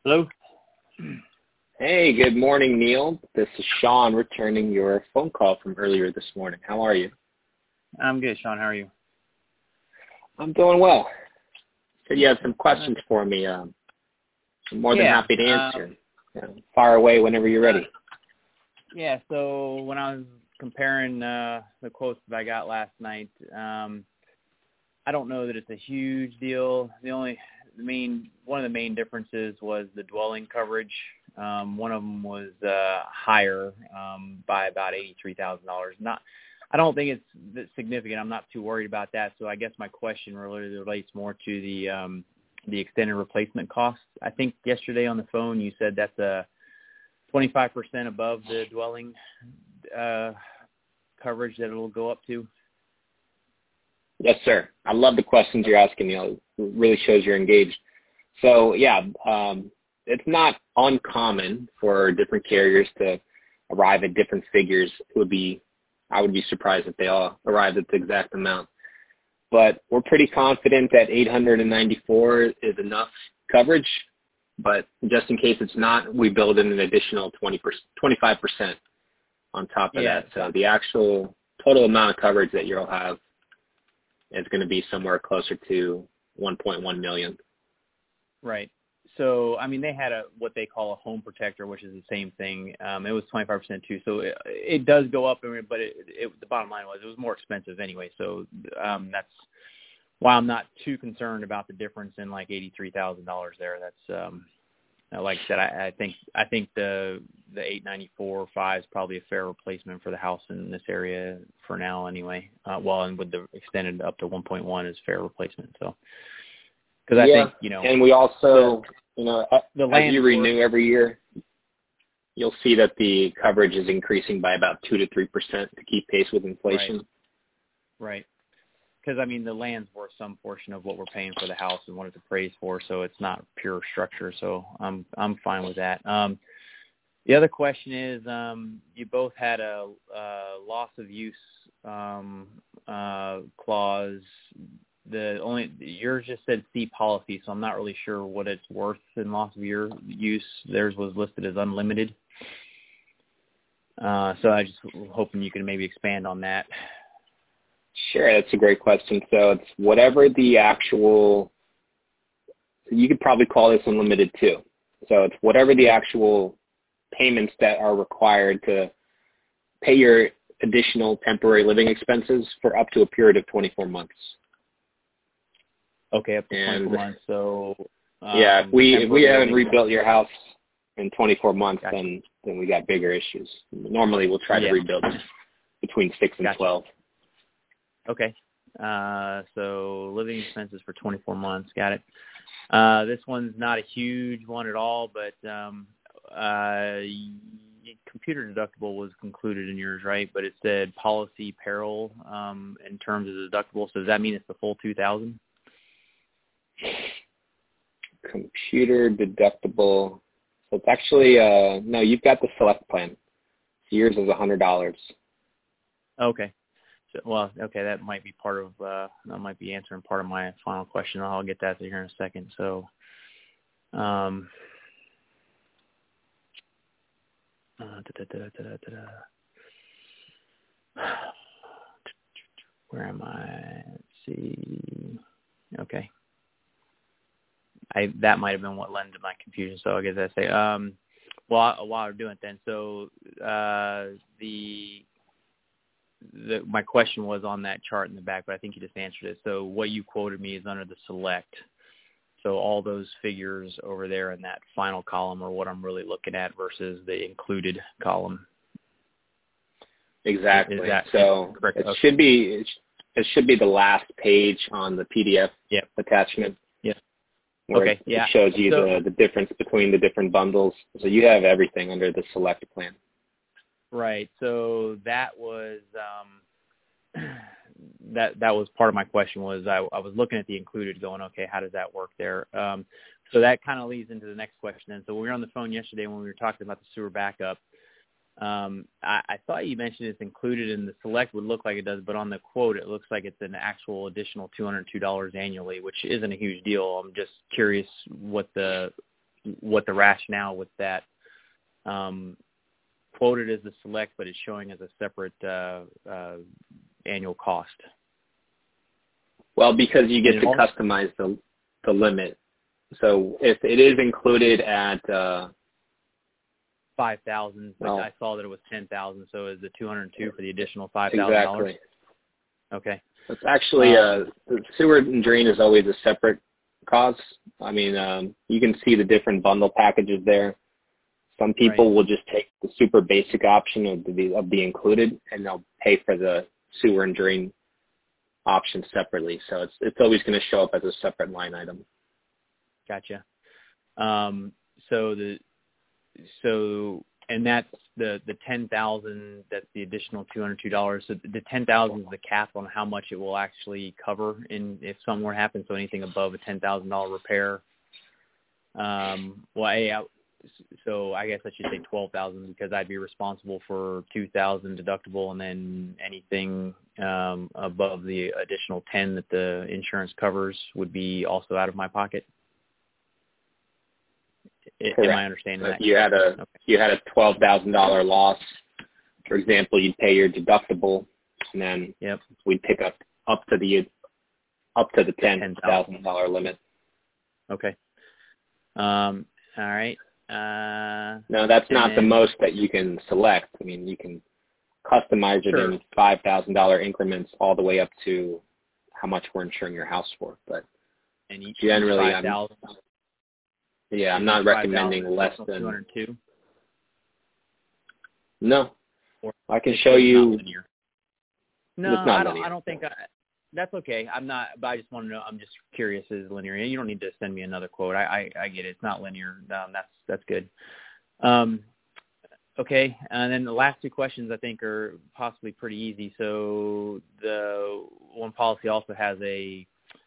Hello? Hey, good morning, Neil. This is Sean returning your phone call from earlier this morning. How are you? I'm good, Sean. How are you? I'm doing well. So you have some questions for me. I'm more than happy to answer. Fire away whenever you're ready. Yeah, so when I was comparing the quotes that I got last night, I don't know that it's a huge deal. One of the main differences was the dwelling coverage. One of them was higher by about $83,000. I don't think it's that significant. I'm not too worried about that. So I guess my question really relates more to the extended replacement costs. I think yesterday on the phone you said that's 25% above the dwelling coverage that it'll go up to. Yes, sir. I love the questions you're asking, Neil. It really shows you're engaged. So, it's not uncommon for different carriers to arrive at different figures. I would be surprised if they all arrived at the exact amount. But we're pretty confident that 894 is enough coverage. But just in case it's not, we build in an additional 25% on top of that. So the actual total amount of coverage that you'll have is going to be somewhere closer to $1.1 million. Right. So, they had what they call a home protector, which is the same thing. It was 25% too. So it does go up, but the bottom line was it was more expensive anyway. So that's why I'm not too concerned about the difference in like $83,000 there. That's like I said, I think the 894.5 is probably a fair replacement for the house in this area for now anyway. And with the extended up to 1.1 is fair replacement. So. Because I think, and we also, as you renew every year, you'll see that the coverage is increasing by about 2 to 3% to keep pace with inflation. Right. Because, the land's worth some portion of what we're paying for the house and what it's appraised for, so it's not pure structure. So I'm fine with that. The other question is, you both had a loss of use clause. Yours just said C policy, so I'm not really sure what it's worth in loss of your use. Theirs was listed as unlimited. So I just hoping you can maybe expand on that. Sure, that's a great question. So it's whatever the actual, you could probably call this unlimited too. So it's whatever the actual payments that are required to pay your additional temporary living expenses for up to a period of 24 months. Okay, up to 24 months. So if we haven't rebuilt your house in 24 months, then we got bigger issues. Normally, we'll try to rebuild between 6 and 12. Okay. So living expenses for 24 months. Got it. This one's not a huge one at all, but computer deductible was included in yours, right? But it said policy peril in terms of the deductible. So does that mean it's the full $2,000? Computer deductible. So it's actually no. You've got the select plan. So yours is $100. Okay. So, that might be part of. That might be answering part of my final question. I'll get that here in a second. So, where am I? Let's see. Okay. That might have been what led to my confusion. So I guess I say, while we're doing it then, so my question was on that chart in the back, but I think you just answered it. So what you quoted me is under the select. So all those figures over there in that final column are what I'm really looking at versus the included column. Exactly. So correct? It should be the last page on the PDF attachment. Yeah. Where it shows you the difference between the different bundles. So you have everything under the select plan. Right. So that was that was part of my question. Was I was looking at the included, going, okay, how does that work there? So that kind of leads into the next question. And so we were on the phone yesterday when we were talking about the sewer backup. I thought you mentioned it's included in the select would look like it does, but on the quote it looks like it's an actual additional $202 annually, which isn't a huge deal. I'm just curious what the what the rationale with that quoted as the Select, but it's showing as a separate annual cost. Well, because you get to customize the limit. So if it is included at 5,000, but I saw that it was 10,000. So is the 202 for the additional $5,000? Exactly. Okay. It's actually the sewer and drain is always a separate cost. I mean, you can see the different bundle packages there. Some people will just take the super basic option of the included, and they'll pay for the sewer and drain option separately. So it's always going to show up as a separate line item. Gotcha. And that's the 10,000. That's the additional $202. So the 10,000 is the cap on how much it will actually cover if something were to happen. So anything above a $10,000 repair. So I guess I should say 12,000 because I'd be responsible for 2,000 deductible, and then anything above the additional 10 that the insurance covers would be also out of my pocket. Am I understanding that? You had a $12,000 loss. For example, you'd pay your deductible, and then we'd pick up to the $10,000 limit. Okay. All right. No, that's not the most that you can select. I mean, you can customize it in $5,000 increments all the way up to how much we're insuring your house for. But generally, I'm not recommending less than 202. No, I can show you. No, I don't think. That's okay. I'm not. But I just want to know. I'm just curious. Is linear? You don't need to send me another quote. I get it. It's not linear. That's good. Okay. And then the last two questions I think are possibly pretty easy. So the one policy also has a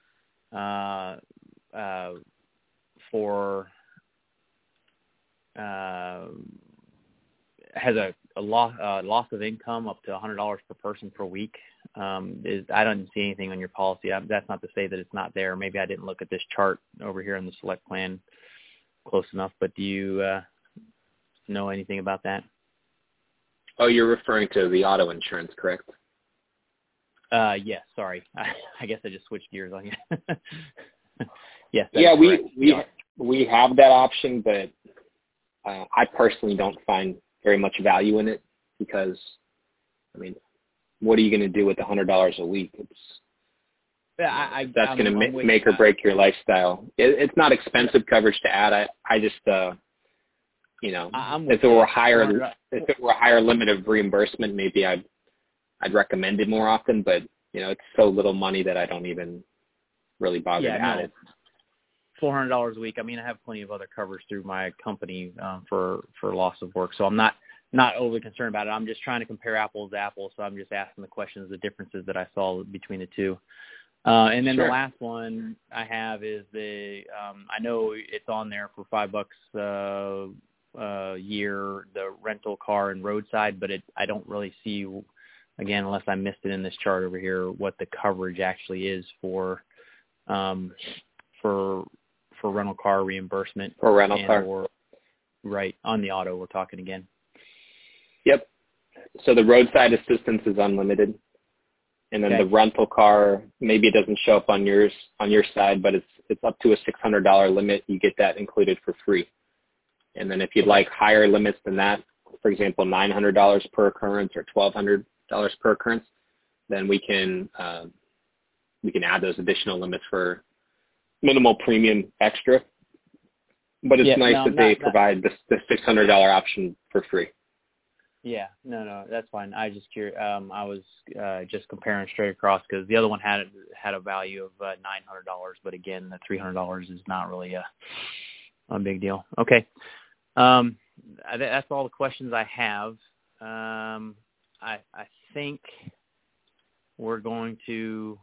has a loss of income up to $100 per person per week. I don't see anything on your policy. That's not to say that it's not there. Maybe I didn't look at this chart over here in the Select plan close enough, but do you know anything about that? Oh, you're referring to the auto insurance, correct? Yes, sorry. I guess I just switched gears on you. Yes. Yeah, we have that option, but I personally don't find very much value in it because, I mean, what are you going to do with $100 a week? That's going to make or break your lifestyle. It's not expensive coverage to add. I just, if it were a higher limit of reimbursement, maybe I'd recommend it more often. But it's so little money that I don't even really bother to add it. $400 a week. I mean, I have plenty of other coverage through my company for loss of work, so I'm not overly concerned about it. I'm just trying to compare apples to apples, so I'm just asking the questions, the differences that I saw between the two. And then the last one I have is I know it's on there for $5 a year, the rental car and roadside, but I don't really see, again, unless I missed it in this chart over here, what the coverage actually is for rental car reimbursement. For rental car. Right, on the auto we're talking again. Yep. So the roadside assistance is unlimited. And then the rental car, maybe it doesn't show up on your side, but it's up to a $600 limit. You get that included for free. And then if you'd like higher limits than that, for example, $900 per occurrence or $1,200 per occurrence, then we can add those additional limits for minimal premium extra. But it's nice that they provide the $600 option for free. Yeah, no, that's fine. I just curious. I was just comparing straight across because the other one had a value of $900, but again, the $300 is not really a big deal. Okay, that's all the questions I have. I think we're going to.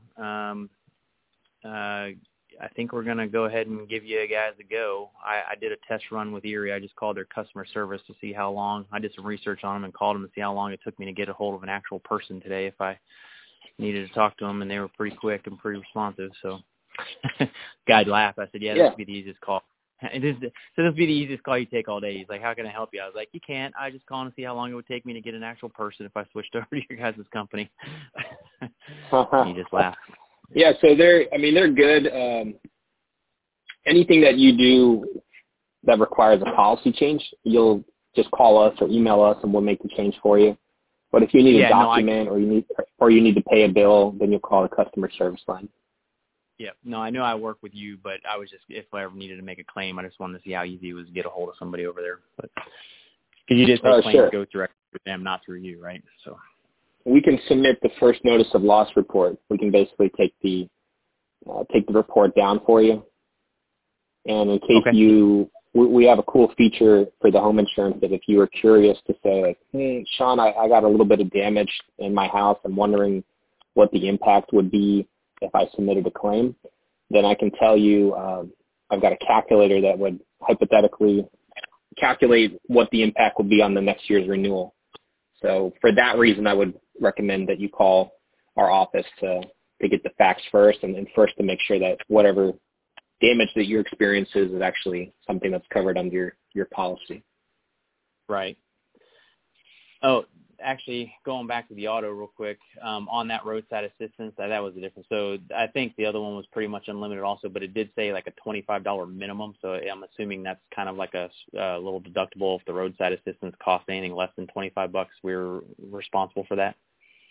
I think we're going to go ahead and give you guys a go. I did a test run with Erie. I just called their customer service to see how long. I did some research on them and called them to see how long it took me to get a hold of an actual person today if I needed to talk to them, and they were pretty quick and pretty responsive. So guy'd laugh. I said, this would be the easiest call. So this would be the easiest call you take all day. He's like, how can I help you? I was like, you can't. I just calling to see how long it would take me to get an actual person if I switched over to your guys' company. He just laughed. Yeah, so they're good. Anything that you do that requires a policy change, you'll just call us or email us and we'll make the change for you. But if you need a document or you need to pay a bill, then you'll call the customer service line. Yeah. No, I know I work with you, but I was just, if I ever needed to make a claim, I just wanted to see how easy it was to get a hold of somebody over there. But because you just say claims go directly with them, not through you, right? So we can submit the first notice of loss report. We can basically take the report down for you. And in case we have a cool feature for the home insurance that if you were curious to say, like, hey, Sean, I got a little bit of damage in my house. I'm wondering what the impact would be if I submitted a claim, then I can tell you I've got a calculator that would hypothetically calculate what the impact would be on the next year's renewal. So for that reason, I would recommend that you call our office to get the facts first and first to make sure that whatever damage that you experience is actually something that's covered under your policy. Right. Oh, actually, going back to the auto real quick, on that roadside assistance, that was the difference. So I think the other one was pretty much unlimited also, but it did say like a $25 minimum. So I'm assuming that's kind of like a little deductible. If the roadside assistance costs anything less than $25, we're responsible for that.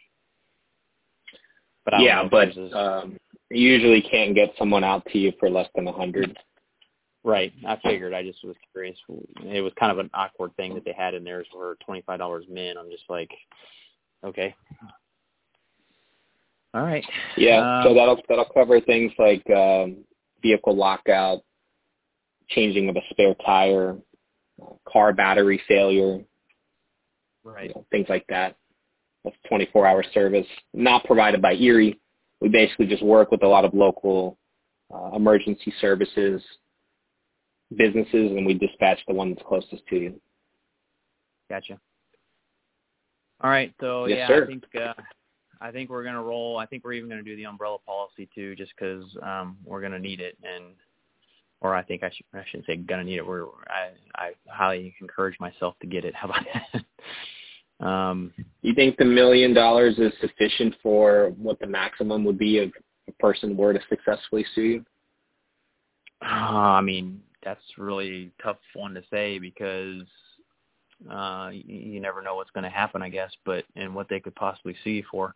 But you usually can't get someone out to you for less than $100. Right. I figured. I just was curious. It was kind of an awkward thing that they had in there for $25 min. I'm just like, okay. All right. Yeah. So that'll cover things like vehicle lockout, changing of a spare tire, car battery failure. Right. Things like that. That's 24-hour service, not provided by Erie. We basically just work with a lot of local emergency services, businesses, and we dispatch the one that's closest to you. Gotcha. All right. So, yes, sir. I think we're going to roll. I think we're even going to do the umbrella policy, too, just because we're going to need it. Or I think I shouldn't say going to need it. I highly encourage myself to get it. How about that? You think the $1 million is sufficient for what the maximum would be if a person were to successfully sue you? I mean, that's really a tough one to say because you never know what's going to happen, I guess, and what they could possibly sue you for.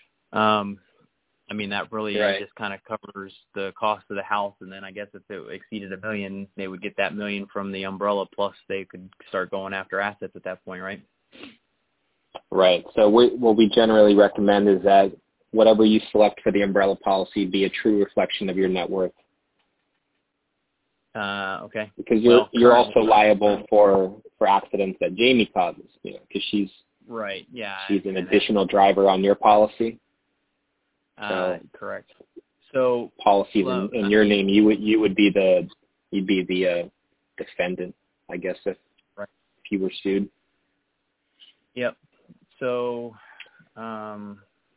I mean, that really just kind of covers the cost of the house, and then I guess if it exceeded $1 million, they would get that $1 million from the umbrella, plus they could start going after assets at that point, right? Right. So what we generally recommend is that whatever you select for the umbrella policy be a true reflection of your net worth. Okay. Because you're also liable for accidents that Jamie causes, because she's an additional driver on your policy. Correct. So policies in your name, you'd be the defendant, I guess, if you were sued. Yep. So, and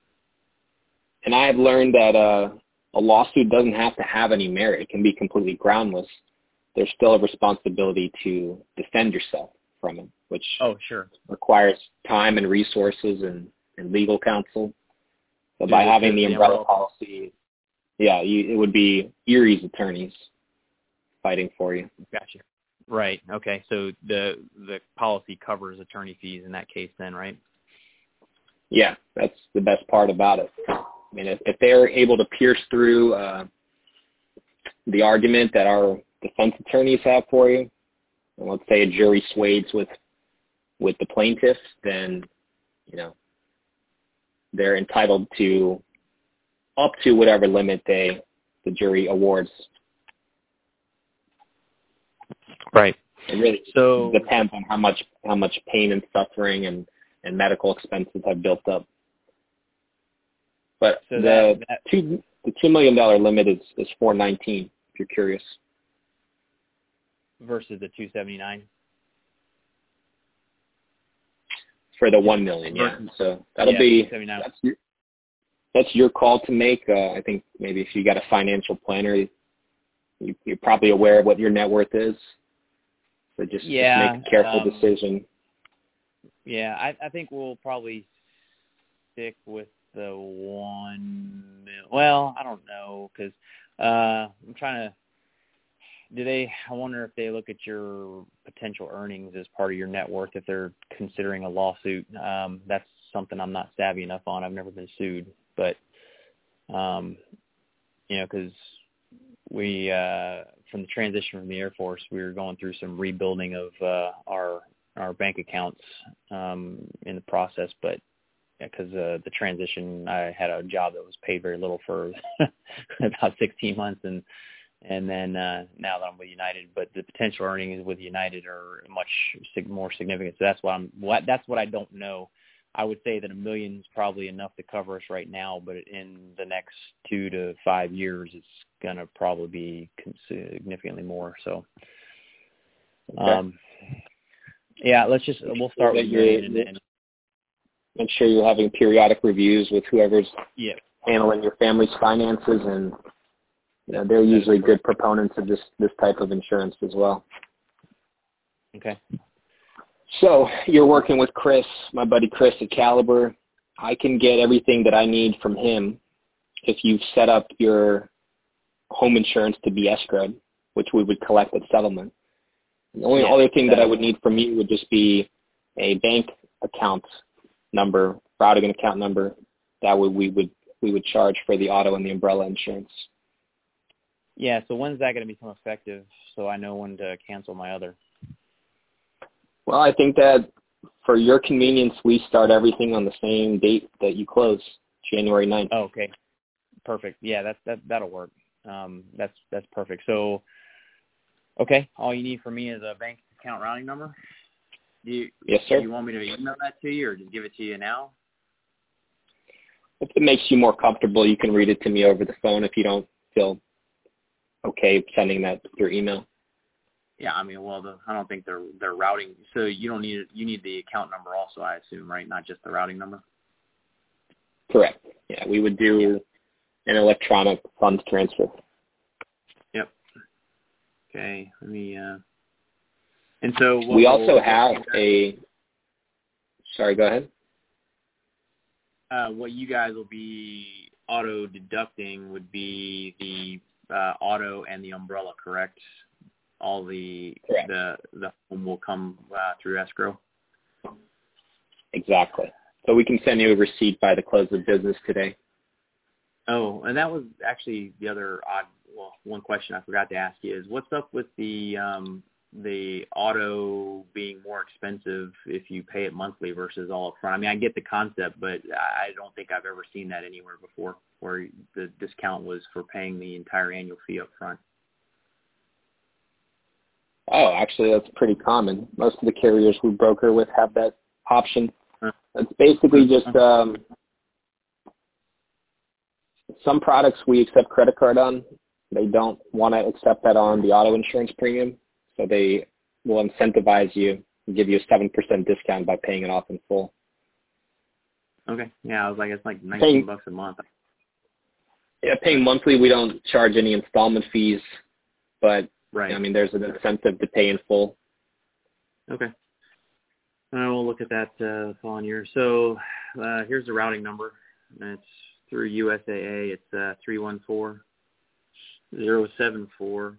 I have learned that a lawsuit doesn't have to have any merit. It can be completely groundless. There's still a responsibility to defend yourself from it, which requires time and resources and legal counsel. So by having the umbrella policy, it would be Erie's attorneys fighting for you. Gotcha. Right. Okay. So the policy covers attorney fees in that case then, right? Yeah, that's the best part about it. I mean, if they're able to pierce through the argument that our defense attorneys have for you, and let's say a jury swayed with the plaintiff, then, they're entitled to up to whatever limit the jury awards. Right. It really depends on how much pain and suffering and medical expenses have built up. But so the $2 million limit is $419, if you're curious. Versus the $279? For the $1 million, yeah. So that'll be that's your call to make. I think maybe if you got a financial planner, You're probably aware of what your net worth is. So just make a careful decision. Yeah, I think we'll probably stick with the 1 million. Well, I don't know, because I'm trying to. I wonder if they look at your potential earnings as part of your net worth if they're considering a lawsuit. That's something I'm not savvy enough on. I've never been sued, but because we from the transition from the Air Force, we were going through some rebuilding of our bank accounts in the process, but because the transition, I had a job that was paid very little for about 16 months, and then now that I'm with United, but the potential earnings with United are much more significant. So that's what I don't know. I would say that $1 million is probably enough to cover us right now, but in the next 2 to 5 years, it's going to probably be significantly more. So, okay. We'll start with $1 million. And make sure you're having periodic reviews with whoever's handling your family's finances, and they're usually good proponents of this type of insurance as well. Okay. So you're working with Chris, my buddy Chris at Caliber. I can get everything that I need from him if you've set up your home insurance to be escrowed, which we would collect at settlement. The only other thing that I would need from you would just be a bank account number, routing account number that we would charge for the auto and the umbrella insurance. Yeah, so when's that going to become effective so I know when to cancel my other? Well, I think that for your convenience, we start everything on the same date that you close, January 9th. Oh, okay. Perfect. Yeah, that'll work. That's perfect. So, okay, all you need from me is a bank account routing number? Yes, sir. Do you want me to email that to you or just give it to you now? If it makes you more comfortable, you can read it to me over the phone if you don't feel okay sending that through email. Yeah, I mean, I don't think they're routing. So you don't need it. You need the account number also, I assume, right? Not just the routing number. Correct. Yeah, we would do an electronic funds transfer. Yep. Okay. Let me. And so we also have a. Sorry, go ahead. What you guys will be auto deducting would be the auto and the umbrella, correct? All the home will come through escrow. Exactly. So we can send you a receipt by the close of business today. Oh, and that was actually the other one question I forgot to ask you is what's up with the auto being more expensive if you pay it monthly versus all up front? I mean, I get the concept, but I don't think I've ever seen that anywhere before where the discount was for paying the entire annual fee up front. Oh, actually, that's pretty common. Most of the carriers we broker with have that option. It's basically just some products we accept credit card on. They don't want to accept that on the auto insurance premium, so they will incentivize you and give you a 7% discount by paying it off in full. Okay. Yeah, I was like, it's like $19 a month. Yeah, paying monthly, we don't charge any installment fees, but right. I mean, there's an incentive to pay in full. Okay. We'll look at that the following year. So here's the routing number. It's through USAA. It's 314-074-269.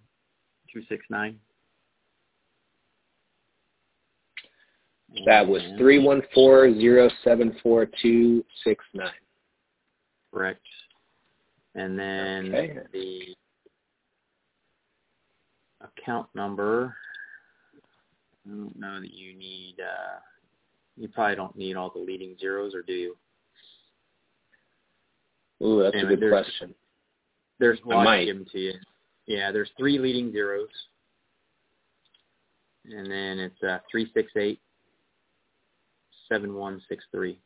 That was 314-074-269. Correct. And then the account number, I don't know that you need, you probably don't need all the leading zeros, or do you? Ooh, that's a good question. There's one I give them to you. Yeah, there's 3 leading zeros. And then it's 368-7163.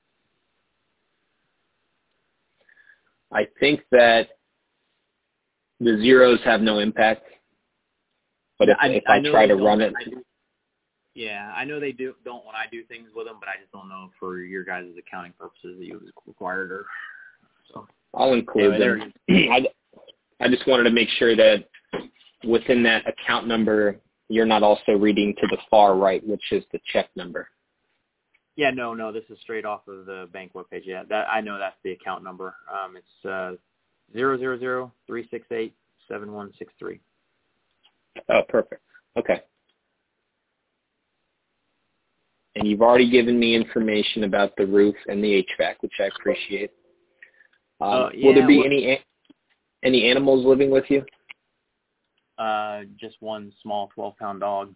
I think that the zeros have no impact. But if I try to run it. Yeah, I know they don't when I do things with them, but I just don't know for your guys' accounting purposes that you required or so. I'll include them. I just wanted to make sure that within that account number, you're not also reading to the far right, which is the check number. Yeah, no, this is straight off of the bank webpage. Yeah, that I know that's the account number. It's 000-368-7163. Oh, perfect. Okay. And you've already given me information about the roof and the HVAC, which I appreciate. Will there be any animals living with you? Just one small 12-pound dog.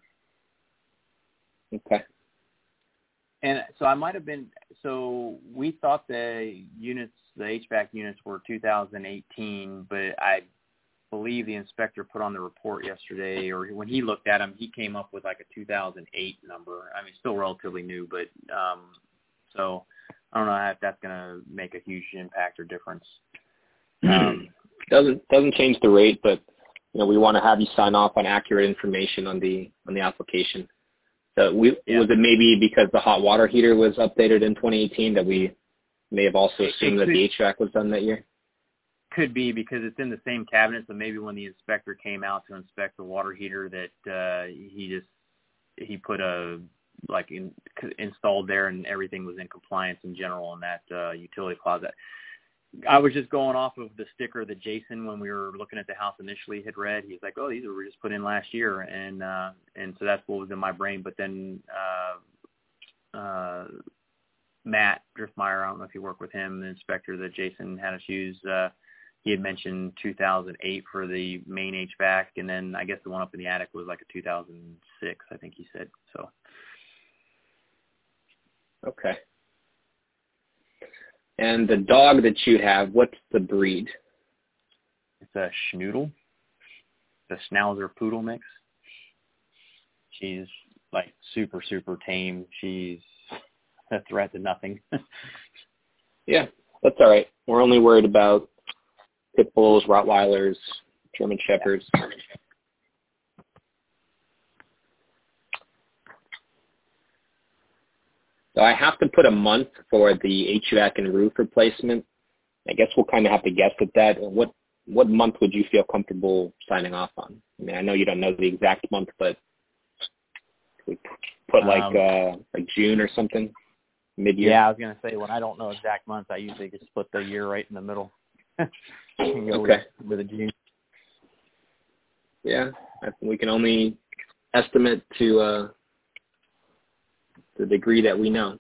Okay. And so I might have been. So we thought the HVAC units were 2018, but I believe the inspector put on the report yesterday, or when he looked at them, he came up with like a 2008 number. I mean, still relatively new, but so I don't know if that's going to make a huge impact or difference. Doesn't change the rate, but we want to have you sign off on accurate information on the application. So was it maybe because the hot water heater was updated in 2018 that we may have also assumed that the HVAC was done that year? Could be because it's in the same cabinet, so maybe when the inspector came out to inspect the water heater that he put installed there and everything was in compliance in general in that utility closet. I was just going off of the sticker that Jason, when we were looking at the house initially, had read. He's like, "Oh, these were just put in last year," and so that's what was in my brain. But then Matt Driftmeyer, I don't know if you work with him, the inspector that Jason had us use. He had mentioned 2008 for the main HVAC, and then I guess the one up in the attic was like a 2006, I think he said. So. Okay. And the dog that you have, what's the breed? It's a Schnoodle, the Schnauzer Poodle mix. She's like super, super tame. She's a threat to nothing. Yeah, that's all right. We're only worried about pit bulls, Rottweilers, German Shepherds. Yeah. So I have to put a month for the HVAC and roof replacement. I guess we'll kind of have to guess at that. What month would you feel comfortable signing off on? I mean, I know you don't know the exact month, but we put like June or something, mid-year. Yeah, I was going to say, when I don't know exact month, I usually just split the year right in the middle. And go with a June. Yeah, we can only estimate to the degree that we know.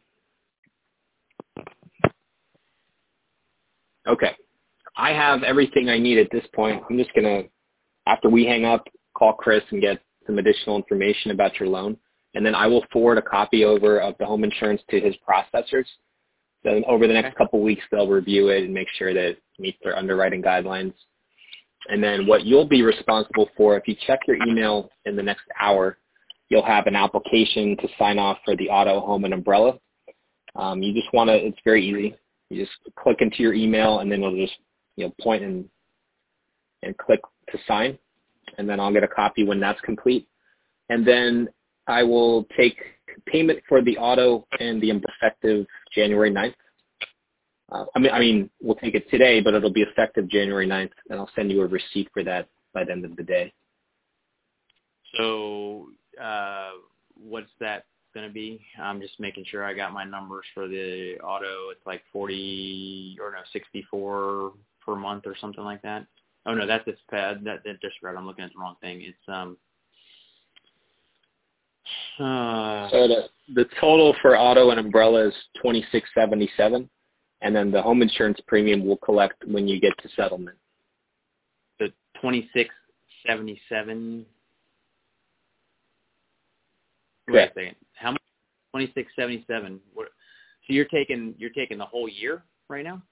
Okay. I have everything I need at this point. I'm just going to, after we hang up, call Chris and get some additional information about your loan. And then I will forward a copy over of the home insurance to his processors. So over the next couple of weeks, they'll review it and make sure that it meets their underwriting guidelines. And then what you'll be responsible for, if you check your email in the next hour, you'll have an application to sign off for the auto, home, and umbrella. You just want to, it's very easy. You just click into your email, and then you'll just point and click to sign. And then I'll get a copy when that's complete. And then I will take payment for the auto and the effective January 9th. I mean, we'll take it today, but it'll be effective January 9th, and I'll send you a receipt for that by the end of the day. So what's that going to be? I'm just making sure I got my numbers for the auto. It's like 64 per month or something like that. Oh, no, that's that just read. I'm looking at the wrong thing. It's so the total for auto and umbrella is $26.77, and then the home insurance premium will collect when you get to settlement. The $26.77. Wait a second. How much? $26.77. What? So you're taking the whole year right now?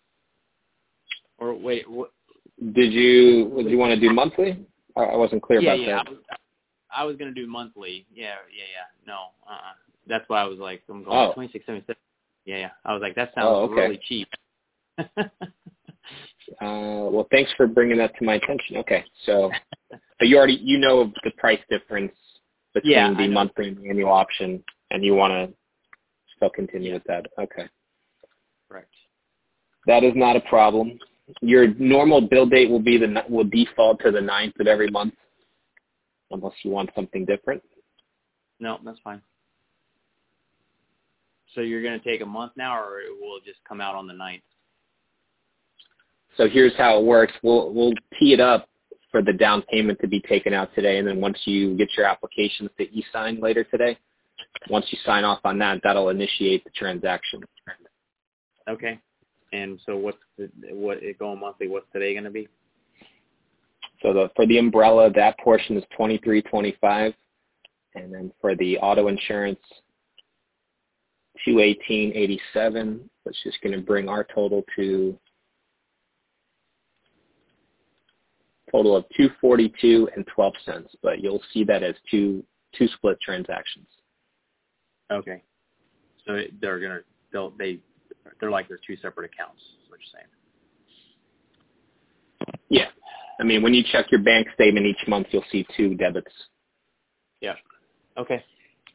Or wait, what? Did you want to do monthly? I wasn't clear about that. I was going to do monthly. Yeah. No. That's why I was like, I'm going $26.77. Yeah. I was like, that sounds really cheap. Well, thanks for bringing that to my attention. Okay. So you know of the price difference between the monthly and the annual option, and you want to still continue with that. Okay. Correct. That is not a problem. Your normal bill date will default to the 9th of every month. unless you want something different. No, that's fine. So you're going to take a month now, or it will just come out on the 9th? So here's how it works. We'll tee it up for the down payment to be taken out today, and then once you get your applications to e-sign later today, once you sign off on that, that'll initiate the transaction. Okay. And so what it going monthly? What's today going to be? So for the umbrella, that portion is $23.25, and then for the auto insurance, $218.87, which is going to bring our total to of $242.12. But you'll see that as two split transactions. Okay. So they're like they're two separate accounts, is what you're saying. Yeah. I mean, when you check your bank statement each month, you'll see two debits. Yeah. Okay.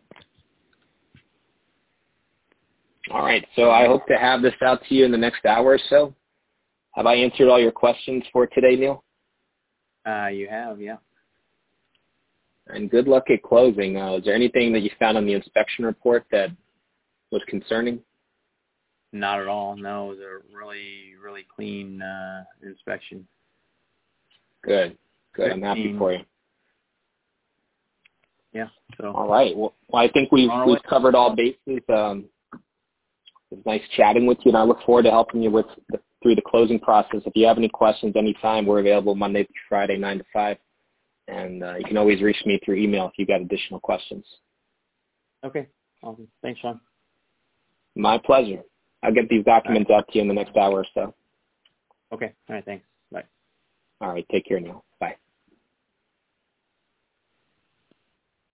All right. So I hope to have this out to you in the next hour or so. Have I answered all your questions for today, Neil? You have, yeah. And good luck at closing. Is there anything that you found on the inspection report that was concerning? Not at all. No, it was a really, really clean inspection. Good. I'm happy for you. Yeah. So. All right. Well, I think we've covered all bases. It was nice chatting with you, and I look forward to helping you through the closing process. If you have any questions anytime, we're available Monday through Friday, 9 to 5. And you can always reach me through email if you've got additional questions. Okay. Awesome. Thanks, Sean. My pleasure. I'll get these documents out to you in the next hour or so. Okay. All right. Thanks. Bye. All right. Take care now. Bye.